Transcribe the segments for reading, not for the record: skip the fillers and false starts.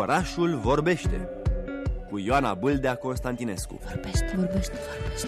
Orașul vorbește cu Ioana Bâldea Constantinescu. Vorbește.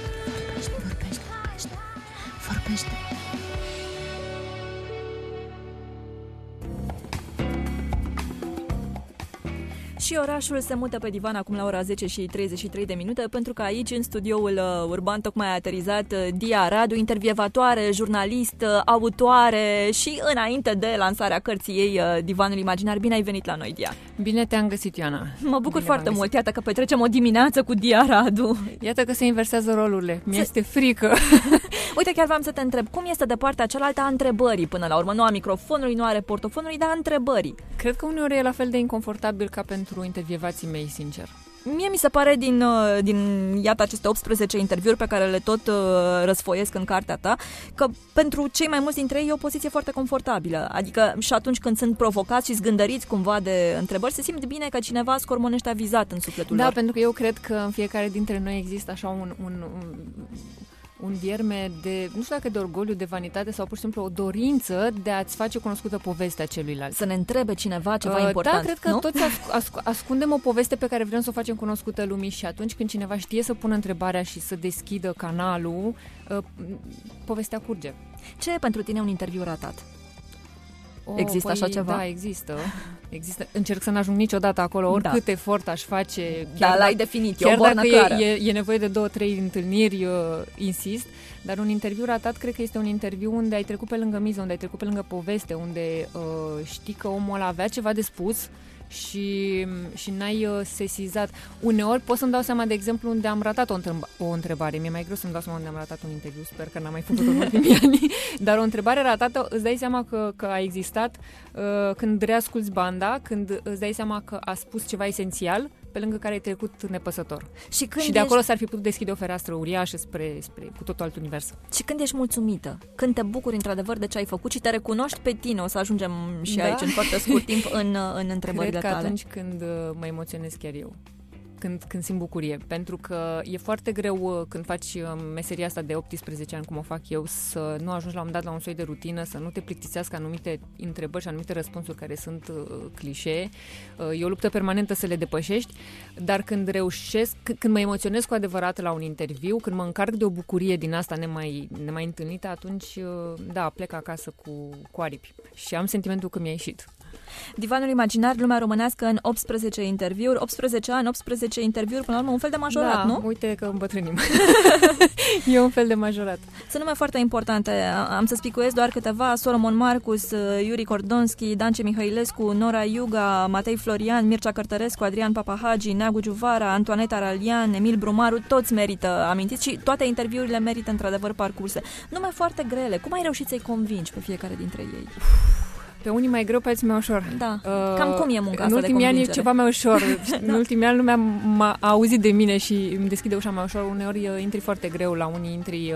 Și orașul se mută pe divan acum la ora 10:33, pentru că aici, în studioul urban, tocmai a aterizat Dia Radu, intervievatoare, jurnalist, autoare și înainte de lansarea cărții ei, Divanul Imaginar. Bine ai venit la noi, Dia! Bine te-am găsit, Ioana! Mă bucur foarte mult, iată că petrecem o dimineață cu Dia Radu. Iată că se inversează rolurile, mi-este frică. Uite, chiar v-am să te întreb, cum este de partea cealaltă a întrebării până la urmă? Nu a microfonului, nu are portofonului, dar a întrebării. Cred că uneori e la fel de inconfortabil ca pentru intervievații mei, sincer. Mie mi se pare din iată aceste 18 interviuri pe care le tot răsfoiesc în cartea ta, că pentru cei mai mulți dintre ei e o poziție foarte confortabilă. Adică și atunci când sunt provocați și zgândăriți cumva de întrebări, se simt bine că cineva scormonește avizat în sufletul lor. Da, pentru că eu cred că în fiecare dintre noi există așa un vierme de, nu știu dacă de orgoliu, de vanitate sau pur și simplu o dorință de a-ți face cunoscută povestea celuilalt. Să ne întrebe cineva ceva important. Da, cred că nu? toți ascundem o poveste pe care vrem să o facem cunoscută lumii și atunci când cineva știe să pună întrebarea și să deschidă canalul, povestea curge. Ce e pentru tine un interviu ratat? Există așa ceva? Da, există. Încerc să n-ajung niciodată acolo, oricât efort aș face. Da, l-ai definit, chiar e o bornă clară. E nevoie de 2-3 întâlniri, insist, dar un interviu ratat cred că este un interviu unde ai trecut pe lângă miză, unde ai trecut pe lângă poveste, unde știi că omul ăla avea ceva de spus și n-ai sesizat. Uneori pot să-mi dau seama, de exemplu, unde am ratat o întrebare. Mi-e mai greu să-mi dau seama unde am ratat un interviu, sper că n-am mai făcut-o în ultimii ani, dar o întrebare ratată îți dai seama că a existat când reasculți banda, când îți dai seama că a spus ceva esențial pe lângă care ai trecut nepăsător. Și de acolo s-ar fi putut deschide o fereastră uriașă spre cu totul alt univers. Și când ești mulțumită, când te bucuri într-adevăr de ce ai făcut și te recunoști pe tine, o să ajungem și aici în foarte scurt timp în întrebările tale. Cred că atunci când mă emoționez chiar eu. Când simt bucurie, pentru că e foarte greu când faci meseria asta de 18 ani, cum o fac eu, să nu ajungi la un moment dat la un soi de rutină, să nu te plictisească anumite întrebări și anumite răspunsuri care sunt clișee. E o luptă permanentă să le depășești, dar când reușesc, când mă emoționez cu adevărat la un interviu, când mă încarc de o bucurie din asta nemai întâlnită, atunci, da, plec acasă cu aripi și am sentimentul că mi-a ieșit. Divanul Imaginar, lumea românească în 18 interviuri, 18 ani, 18 interviuri, până la urmă un fel de majorat, nu? Uite că îmbătrânim. E un fel de majorat. Sunt nume foarte importante, am să spicuiesc doar câteva: Solomon Marcus, Yuri Cordonski, Dance Mihailescu, Nora Iuga, Matei Florian, Mircea Cărtărescu, Adrian Papahagi, Neagu Giuvara, Antoaneta Ralian, Emil Brumaru, toți merită amintiți și toate interviurile merită într-adevăr parcurse. Nume foarte grele, cum ai reușit să-i convingi pe fiecare dintre ei? Pe unii mai greu, pe alții mai ușor. Da. Cam cum e munca asta de convingere? În ultimii ani e ceva mai ușor. În ultimii ani lumea m-a auzit de mine și îmi deschide ușa mai ușor. Uneori intri foarte greu, la unii intri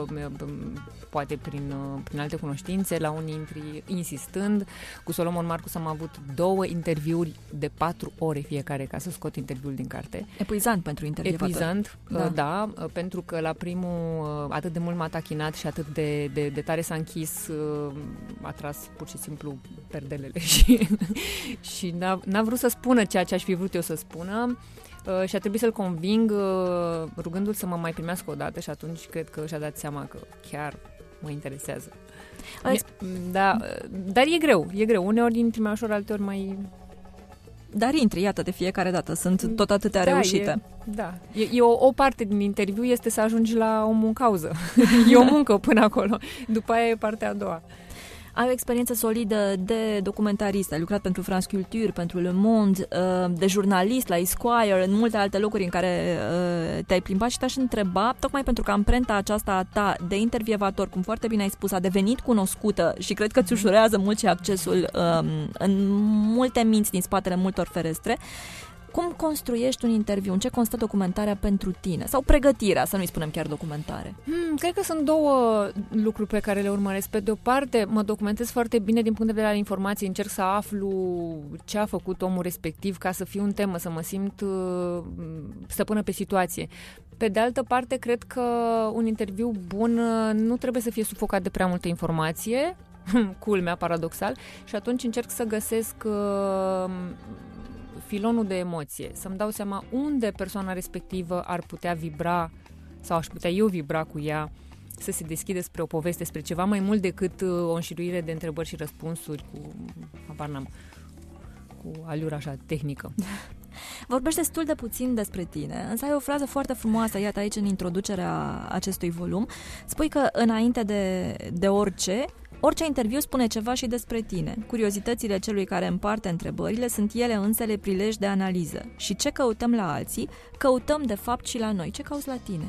poate prin alte cunoștințe, la unii intri insistând. Cu Solomon Marcus am avut 2 interviuri de 4 ore fiecare ca să scot interviul din carte. Epuizant pentru intervievator. Epuizant, da, pentru că la primul atât de mult m-a tachinat și atât de tare s-a închis, a tras pur și simplu perdelele și n-a vrut să spună ceea ce aș fi vrut eu să spună și a trebuit să-l conving rugându-l să mă mai primească o dată și atunci cred că și-a dat seama că chiar mă interesează. Da, dar e greu. Uneori intri mai ușor, alteori mai... Dar intri, iată, de fiecare dată. Sunt tot atâtea reușite. E o parte din interviu este să ajungi la omul în cauză. E o muncă până acolo. După aia e partea a doua. Ai o experiență solidă de documentarist, ai lucrat pentru France Culture, pentru Le Monde, de jurnalist la Esquire, în multe alte locuri în care te-ai plimbat și te-aș întreba, tocmai pentru că amprenta aceasta a ta de intervievator, cum foarte bine ai spus, a devenit cunoscută și cred că ți ușurează mult și accesul în multe minți din spatele multor ferestre. Cum construiești un interviu? În ce constă documentarea pentru tine? Sau pregătirea, să nu-i spunem chiar documentare? Cred că sunt 2 lucruri pe care le urmăresc. Pe de o parte, mă documentez foarte bine din punct de vedere al informației, încerc să aflu ce a făcut omul respectiv ca să fiu în temă, să mă simt stăpână pe situație. Pe de altă parte, cred că un interviu bun nu trebuie să fie sufocat de prea multă informație, culmea, paradoxal, și atunci încerc să găsesc filonul de emoție, să-mi dau seama unde persoana respectivă ar putea vibra sau aș putea eu vibra cu ea, să se deschide spre o poveste, spre ceva mai mult decât o înșiruire de întrebări și răspunsuri cu aliura așa tehnică. Vorbești destul de puțin despre tine, însă ai o frază foarte frumoasă, iată aici în introducerea acestui volum. Spui că înainte de orice interviu spune ceva și despre tine. Curiozitățile celui care împarte întrebările sunt ele însele prilej de analiză. Și ce căutăm la alții, căutăm de fapt și la noi. Ce cauți la tine?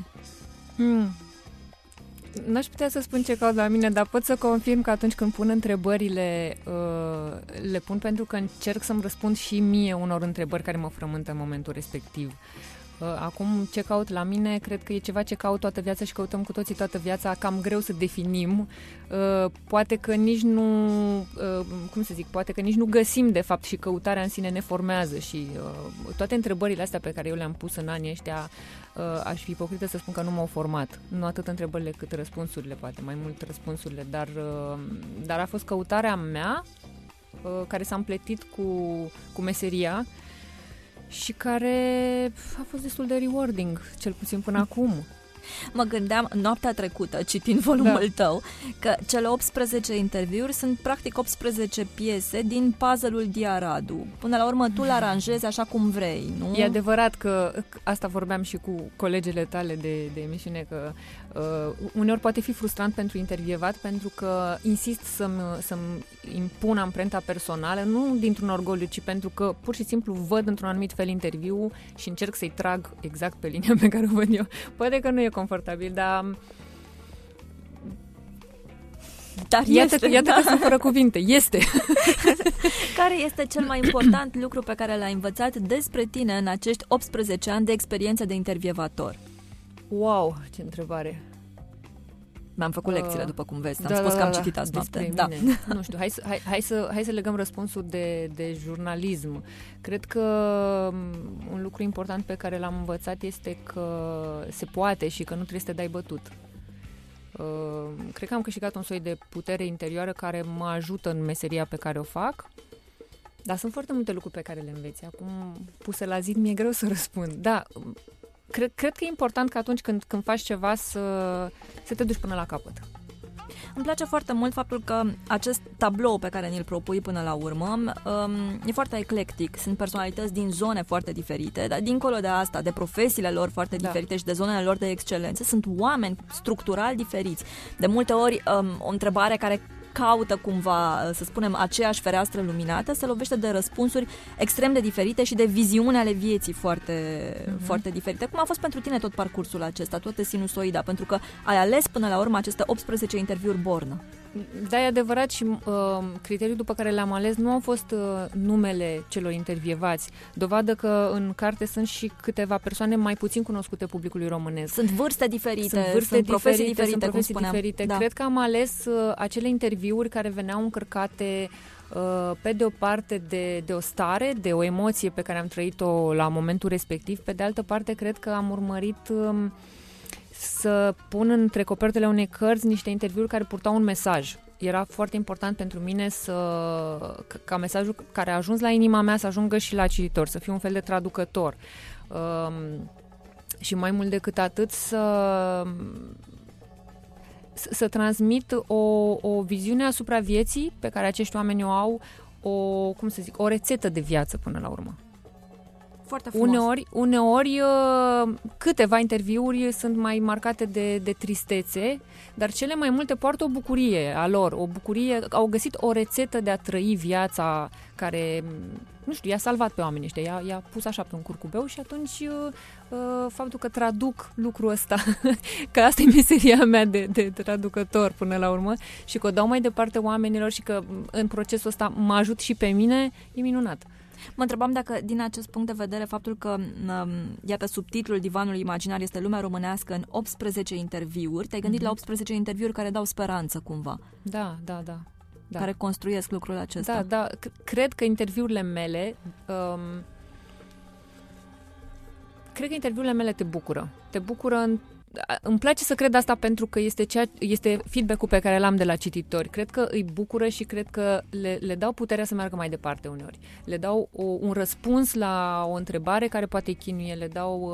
N-aș putea să spun ce caut la mine, dar pot să confirm că atunci când pun întrebările, le pun pentru că încerc să-mi răspund și mie unor întrebări care mă frământă în momentul respectiv. Acum, ce caut la mine, cred că e ceva ce caut toată viața și căutăm cu toții toată viața, cam greu să definim. Poate că nici nu, poate că nici nu găsim de fapt și căutarea în sine ne formează și toate întrebările astea pe care eu le-am pus în anii ăștia, aș fi ipocrită să spun că nu m-au format. Nu atât întrebările cât răspunsurile, poate mai mult răspunsurile, dar a fost căutarea mea care s-a împletit cu meseria și care a fost destul de rewarding, cel puțin până acum. Mă gândeam noaptea trecută, citind volumul tău, că cele 18 interviuri sunt practic 18 piese din puzzle-ul Diaradu. Până la urmă tu le aranjezi așa cum vrei, nu? E adevărat că asta vorbeam și cu colegele tale de emisiune, că uneori poate fi frustrant pentru intervievat, pentru că insist să-mi impun amprenta personală, nu dintr-un orgoliu, ci pentru că pur și simplu văd într-un anumit fel interviu și încerc să-i trag exact pe linia pe care o văd eu. Poate că nu e confortabil, dar iată că sunt fără cuvinte. Este! Care este cel mai important lucru pe care l-ai învățat despre tine în acești 18 ani de experiență de intervievator? Wow, ce întrebare! Mi-am făcut lecțiile, după cum vezi. Am spus că am citit azi noapte. Da. Nu știu, hai să legăm răspunsul de jurnalism. Cred că un lucru important pe care l-am învățat este că se poate și că nu trebuie să te dai bătut. Cred că am câștigat un soi de putere interioară care mă ajută în meseria pe care o fac. Dar sunt foarte multe lucruri pe care le înveți. Acum, puse la zid, mi-e greu să răspund. Da, cred că e important că atunci când faci ceva să te duci până la capăt. Îmi place foarte mult faptul că acest tablou pe care ni-l propui până la urmă e foarte eclectic. Sunt personalități din zone foarte diferite, dar dincolo de asta, de profesiile lor foarte diferite și de zonele lor de excelență, sunt oameni structural diferiți. De multe ori, o întrebare care caută cumva, să spunem, aceeași fereastră luminată, se lovește de răspunsuri extrem de diferite și de viziuni ale vieții foarte diferite. Cum a fost pentru tine tot parcursul acesta, toată sinusoida, pentru că ai ales până la urmă aceste 18 interviuri bornă? Da, e adevărat și criteriul după care le-am ales nu au fost numele celor intervievați. Dovadă că în carte sunt și câteva persoane mai puțin cunoscute publicului românesc. Sunt vârste diferite, sunt profesii diferite. Da. Cred că am ales acele interviuri care veneau încărcate pe de o parte de o stare, de o emoție pe care am trăit-o la momentul respectiv, pe de altă parte cred că am urmărit să pun între copertele unei cărți niște interviuri care purtau un mesaj. Era foarte important pentru mine ca mesajul care a ajuns la inima mea să ajungă și la cititor, să fiu un fel de traducător. Și mai mult decât atât să transmit o viziune asupra vieții pe care acești oameni o au, o rețetă de viață până la urmă. Foarte frumos. Uneori câteva interviuri sunt mai marcate de tristețe, dar cele mai multe poartă o bucurie a lor, o bucurie, au găsit o rețetă de a trăi viața care, nu știu, i-a salvat pe oamenii ăștia, i-a pus așa pe un curcubeu și atunci faptul că traduc lucrul ăsta, că asta e meseria mea de traducător până la urmă și că o dau mai departe oamenilor și că în procesul ăsta mă ajut și pe mine, e minunat. Mă întrebam dacă, din acest punct de vedere, faptul că, iată, subtitlul Divanul Imaginar este lumea românească în 18 interviuri, te-ai gândit la 18 interviuri care dau speranță, cumva? Da. Care construiesc lucrul acesta. Da. Cred că interviurile mele... Cred că interviurile mele te bucură. Te bucură îmi place să cred asta pentru că este feedback-ul pe care l-am de la cititori. Cred că îi bucură și cred că le dau puterea să meargă mai departe uneori. Le dau un răspuns la o întrebare care poate îi chinuie, le dau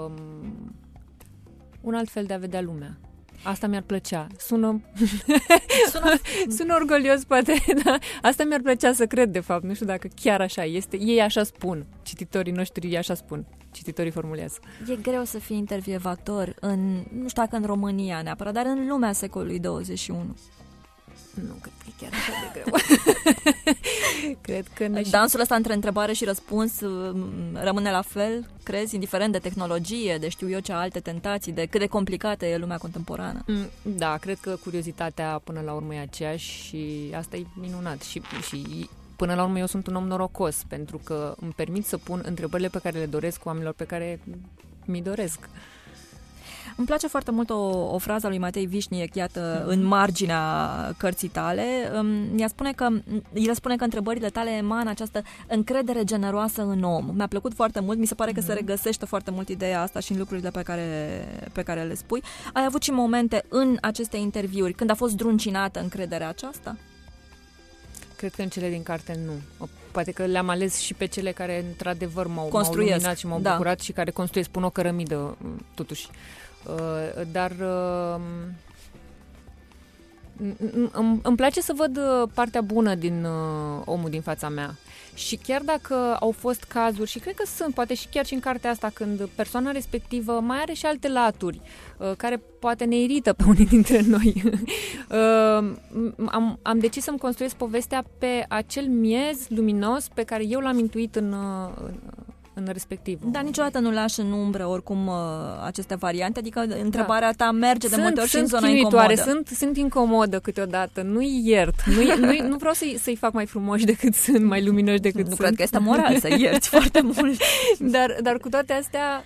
un alt fel de a vedea lumea. Asta mi-ar plăcea. Sună orgolios, poate, dar asta mi-ar plăcea să cred, de fapt. Nu știu dacă chiar așa este. Ei așa spun. Cititorii noștri așa spun. Cititorii formulează. E greu să fii intervievator nu știu dacă în România neapărat, dar în lumea secolului 21. Nu cred că e chiar așa de greu. Cred că dansul ăsta între întrebare și răspuns rămâne la fel, crezi, indiferent de tehnologie, de știu eu ce alte tentații, de cât de complicată e lumea contemporană. Da, cred că curiozitatea până la urmă e aceeași și asta e minunat. Și până la urmă eu sunt un om norocos, pentru că îmi permit să pun întrebările pe care le doresc oamenilor pe care mi doresc. Îmi place foarte mult o frază a lui Matei Vișniec, iată, în marginea cărții tale. El spune că întrebările tale emană această încredere generoasă în om. Mi-a plăcut foarte mult, mi se pare că se regăsește foarte mult ideea asta și în lucrurile pe care le spui. Ai avut și momente în aceste interviuri când a fost zdruncinată încrederea aceasta? Cred că în cele din carte nu. Poate că le-am ales și pe cele care într-adevăr m-au luminat și m-au bucurat și care construiesc, pun o cărămidă totuși. Dar îmi place să văd partea bună din omul din fața mea. Și chiar dacă au fost cazuri, și cred că sunt, poate și chiar și în cartea asta, când persoana respectivă mai are și alte laturi care poate ne irită pe unii dintre noi, am decis să-mi construiesc povestea pe acel miez luminos pe care eu l-am intuit în respectiv. Dar niciodată nu lași în umbră oricum aceste variante, adică întrebarea ta merge de multe ori și în zona incomodă. Sunt incomodă câteodată, nu-i iert, nu vreau să-i fac mai frumoși decât sunt, mai luminoși decât sunt. Nu cred că este moral să ierți foarte mult. Dar cu toate astea,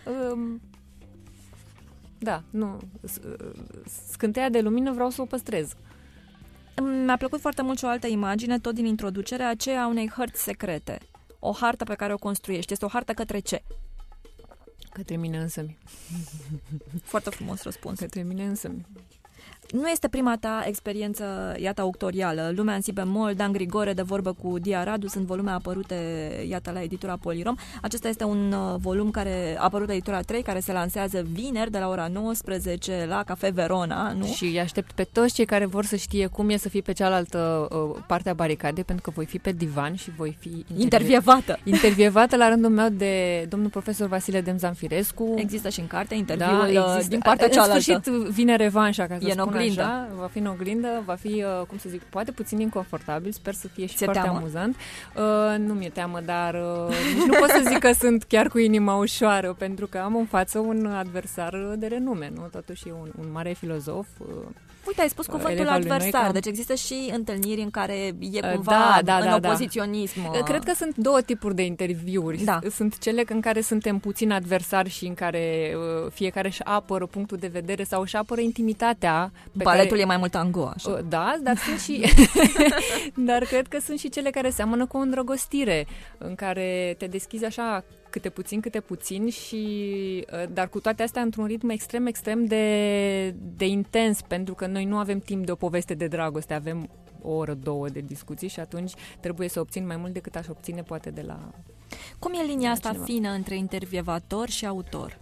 scânteia de lumină vreau să o păstrez. Mi-a plăcut foarte mult și o altă imagine, tot din introducere, aceea unei hărți secrete. O hartă pe care o construiești. Este o hartă către ce? Către mine însămi. Foarte frumos răspuns. Către mine însămi. Nu este prima ta experiență, iată, auctorială. Lumea în si bemol, Dan Grigore de vorbă cu Dia Radu, sunt volume apărute, iată, la editura Polirom. Acesta este un volum care a apărut la editura 3, care se lansează vineri de la ora 19 la Cafe Verona, nu? Și îi aștept pe toți cei care vor să știe cum e să fii pe cealaltă parte a baricadei, pentru că voi fi pe divan și voi fi intervievată la rândul meu de domnul profesor Vasile Demzanfirescu. Există și în carte interviul din partea cealaltă. În sfârșit vine revanșa, ca să spun oglindă. Așa, va fi în oglindă, va fi, cum să zic, poate puțin inconfortabil, sper să fie și foarte amuzant. Nu mi-e teamă, dar nici nu pot să zic că sunt chiar cu inima ușoară, pentru că am în față un adversar de renume, nu? Totuși e un mare filozof. Uite, ai spus cuvântul adversar, deci există și întâlniri în care e cumva în opoziționism. Cred că sunt două tipuri de interviuri. Da. Sunt cele în care suntem puțin adversari și în care fiecare își apără punctul de vedere sau își apără intimitatea. Baletul e mai mult tango, așa. Da, dar sunt și dar cred că sunt și cele care seamănă cu o îndrăgostire, în care te deschizi așa câte puțin și dar cu toate astea într-un ritm extrem de intens, pentru că noi nu avem timp de o poveste de dragoste, avem o oră, două de discuții și atunci trebuie să obțin mai mult decât aș obține poate de la... Cum e linia asta fină între intervievator și autor?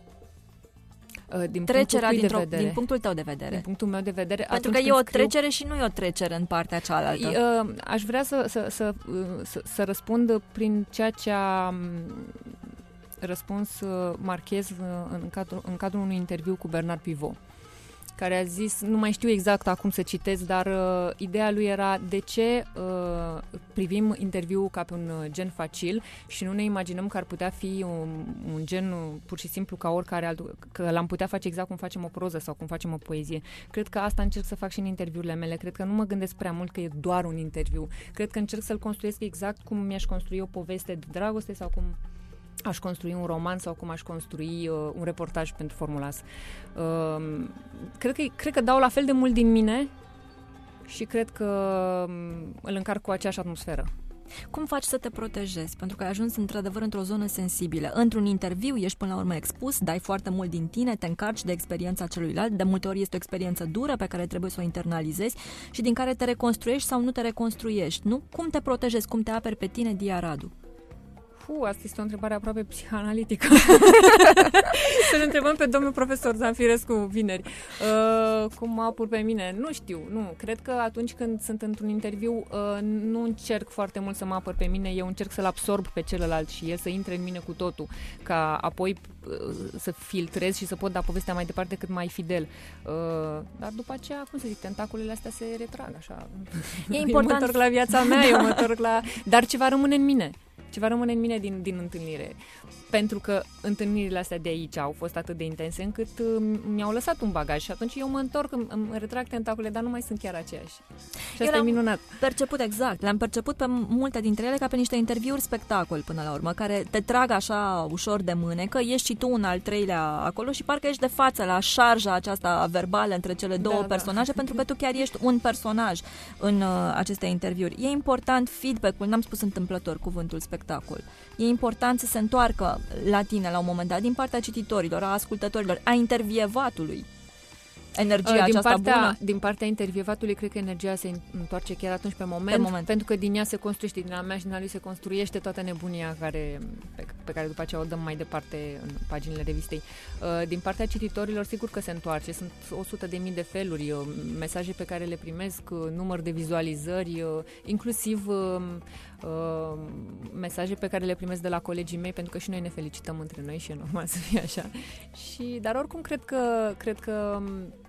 Din punctul tău de vedere. Din punctul meu de vedere. Pentru că e o trecere și nu e o trecere în partea cealaltă. Aș vrea să răspund prin ceea ce a răspuns Marchez în cadrul unui interviu cu Bernard Pivot, care a zis, nu mai știu exact acum să citesc, dar ideea lui era de ce privim interviul ca pe un gen facil și nu ne imaginăm că ar putea fi un gen pur și simplu ca oricare altul, că l-am putea face exact cum facem o proză sau cum facem o poezie. Cred că asta încerc să fac și în interviurile mele. Cred că nu mă gândesc prea mult că e doar un interviu. Cred că încerc să-l construiesc exact cum mi-aș construi o poveste de dragoste sau cum aș construi un roman sau cum aș construi un reportaj pentru Formulas. Cred că dau la fel de mult din mine și cred că îl încarc cu aceeași atmosferă. Cum faci să te protejezi? Pentru că ai ajuns într-adevăr într-o zonă sensibilă. Într-un interviu ești până la urmă expus, dai foarte mult din tine, te încarci de experiența celuilalt, de multe ori este o experiență dură pe care trebuie să o internalizezi și din care te reconstruiești sau nu te reconstruiești. Nu? Cum te protejezi? Cum te aperi pe tine, Dia Radu? Asta este o întrebare aproape psihanalitică. Să-l întrebăm pe domnul profesor Zanfirescu vineri. Cum mă apur pe mine? Nu știu. Nu. Cred că atunci când sunt într-un interviu, nu încerc foarte mult să mă apăr pe mine, eu încerc să-l absorb pe celălalt și el să intre în mine cu totul, ca apoi să filtrez și să pot da povestea mai departe cât mai fidel. Dar după aceea, cum să zic, tentaculele astea se retrag așa. E important. Eu mă întorc la viața mea, eu mă întorc la... Dar ceva rămâne în mine. Ceva rămâne în mine din întâlnire. Pentru că întâlnirile astea de aici au fost atât de intense încât mi-au lăsat un bagaj și atunci eu mă întorc, îmi retrag tentaculele, dar nu mai sunt chiar aceeași. Și asta e minunat. Perceput exact. Le-am perceput pe multe dintre ele ca pe niște interviuri spectacol până la urmă, care te trag așa ușor de mânecă, ești și tu un al treilea acolo și parcă ești de față la șarja aceasta verbală între cele două personaje, pentru că tu chiar ești un personaj în aceste interviuri. E important feedback-ul, n-am spus întâmplător cuvântul spectacol. E important să se întoarcă la tine la un moment dat din partea cititorilor, a ascultătorilor, a intervievatului. Energia aceasta bună? Din partea intervievatului, cred că energia se întoarce chiar atunci pe moment, pentru că din ea se construiește, din a mea și din a lui se construiește toată nebunia pe care după aceea o dăm mai departe în paginile revistei. Din partea cititorilor, sigur că se întoarce. Sunt 100.000 de feluri, mesaje pe care le primesc, număr de vizualizări, inclusiv mesaje pe care le primesc de la colegii mei, pentru că și noi ne felicităm între noi și e normal să fie așa. Dar oricum cred că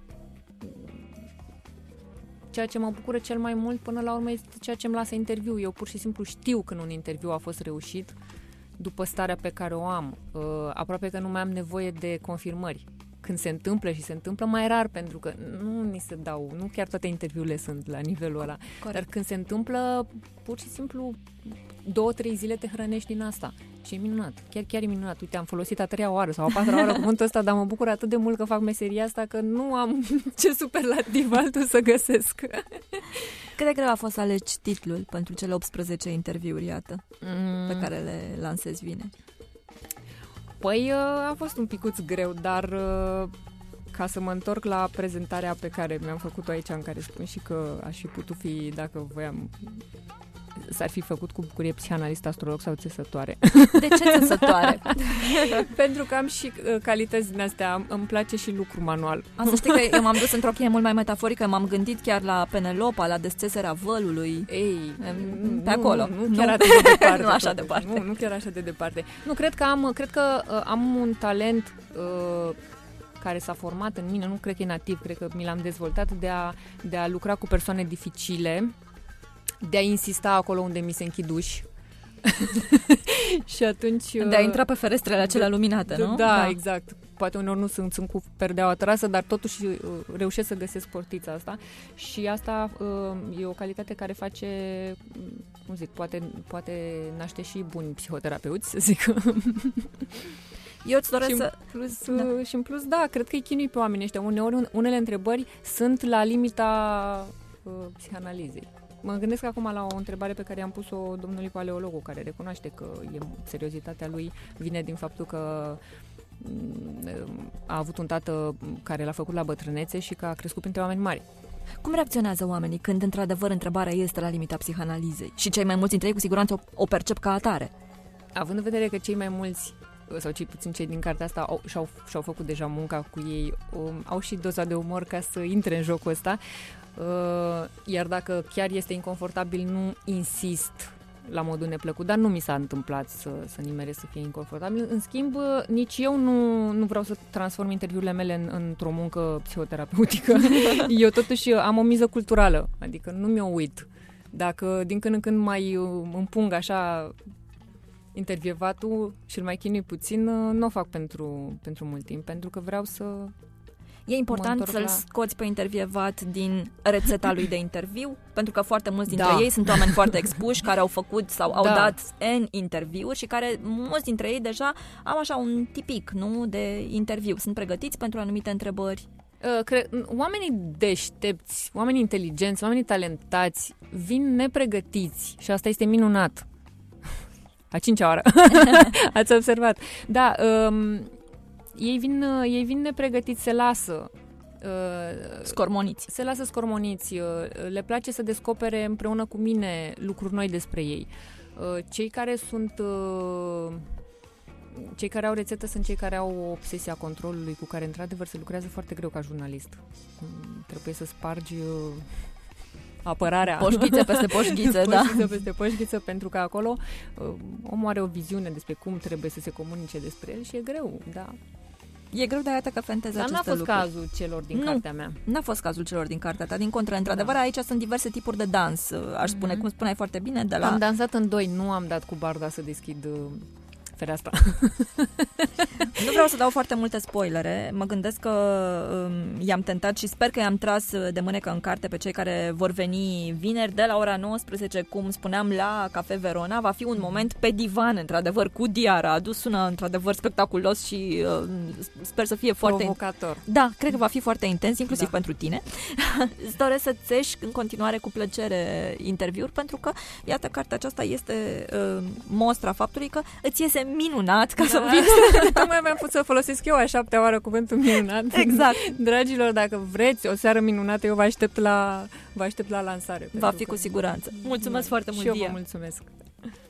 ceea ce mă bucură cel mai mult până la urmă este ceea ce îmi lasă interviu. Eu pur și simplu știu când un interviu a fost reușit după starea pe care o am. Aproape că nu mai am nevoie de confirmări. Când se întâmplă și se întâmplă mai rar, pentru că nu ni se dau, nu chiar toate interviurile sunt la nivelul ăla. Corect. Dar când se întâmplă, pur și simplu 2-3 zile te hrănești din asta. Și e minunat, chiar e minunat. Uite, am folosit a 3-a oară sau a 4-a oară cuvântul ăsta, dar mă bucur atât de mult că fac meseria asta că nu am ce superlativ altul să găsesc. Cât de greu a fost să alegi titlul pentru cele 18 interviuri, iată, pe care le lansezi vineri? Păi a fost un picuț greu, dar ca să mă întorc la prezentarea pe care mi-am făcut-o aici, în care spun și că aș fi putut fi, dacă voiam, s-ar fi făcut cu bucurie psihanalist, astrolog sau țesătoare. De ce țesătoare? Pentru că am și calități din astea, îmi place și lucru manual. Să știi că eu m-am dus într-o cheie mult mai metaforică, m-am gândit chiar la Penelopa, la desțeserea vălului. Ei, pe acolo. Nu chiar atât de departe. Nu așa departe. Nu chiar așa de departe. Nu, cred că am un talent care s-a format în mine, nu cred că e nativ, cred că mi l-am dezvoltat de a lucra cu persoane dificile, de a insista acolo unde mi se închid uși. Și atunci... De a intra pe ferestrele acelea luminate, nu? Da, exact. Poate uneori nu sunt cu perdeaua trasă, dar totuși reușesc să găsesc portița asta. Și asta e o calitate care face, cum zic, poate naște și buni psihoterapeuți, să zic. Eu îți doresc și în plus, da, cred că îi chinui pe oamenii ăștia. Uneori, unele întrebări sunt la limita psihanalizei. Mă gândesc acum la o întrebare pe care i-am pus-o domnului paleologul, care recunoaște că seriozitatea lui vine din faptul că a avut un tată care l-a făcut la bătrânețe și că a crescut printre oameni mari. Cum reacționează oamenii când, într-adevăr, întrebarea este la limita psihanalizei? Și cei mai mulți dintre ei, cu siguranță, o percep ca atare. Având în vedere că cei mai mulți, sau cei puțin cei din cartea asta, și-au făcut deja munca cu ei, au și doza de umor ca să intre în jocul ăsta, iar dacă chiar este inconfortabil, nu insist la modul neplăcut, dar nu mi s-a întâmplat să nimeresc să fie inconfortabil. În schimb, nici eu nu vreau să transform interviurile mele într-o muncă psihoterapeutică. Eu totuși am o miză culturală, adică nu mi-o uit. Dacă din când în când mai împung așa intervievatul și îl mai chinui puțin, nu o fac pentru mult timp, pentru că vreau să... E important să-l scoți pe intervievat din rețeta lui de interviu, pentru că foarte mulți dintre ei sunt oameni foarte expuși, care au făcut sau au dat N interviuri și care, mulți dintre ei deja au așa un tipic, nu, de interviu. Sunt pregătiți pentru anumite întrebări. Oamenii deștepți, oamenii inteligenți, oamenii talentați vin nepregătiți și asta este minunat. A 5-a oară. Ați observat. Da, ei vin nepregătiți, se lasă. Scormoniți. Se lasă scormoniți. Le place să descopere împreună cu mine lucruri noi despre ei. Cei care au rețetă sunt cei care au obsesia controlului, cu care într-adevăr se lucrează foarte greu ca jurnalist. Trebuie să spargi apărarea. Poșghiță peste poșghiță, da. Poșghiță peste poșghiță, pentru că acolo omul are o viziune despre cum trebuie să se comunice despre el și e greu, da. E greu de arată că fenteze aceste lucruri. Dar n-a fost lucruri. cazul celor din cartea mea. N-a fost cazul celor din cartea ta. Din contră, într-adevăr, aici sunt diverse tipuri de dans. Aș spune, cum spuneai foarte bine, de la... Am dansat în 2, nu am dat cu barda să deschid fereastra. Nu vreau să dau foarte multe spoilere. Mă gândesc că i-am tentat și sper că i-am tras de mânecă în carte pe cei care vor veni vineri de la ora 19, cum spuneam, la Cafe Verona. Va fi un moment pe divan, într-adevăr, cu Diara. Sună într-adevăr spectaculos și sper să fie foarte provocator. Da, cred că va fi foarte intens, inclusiv pentru tine. Îți doresc să țești în continuare cu plăcere interviuri, pentru că, iată, cartea aceasta este mostra faptului că îți iese minunat, ca să vii. Tocmai mi-am putut să folosesc eu a 7-a oară cuvântul minunat. Exact. Dragilor, dacă vreți o seară minunată, eu vă aștept la lansare. Va fi cu siguranță. Mulțumesc foarte mult, Și eu Dia. vă mulțumesc.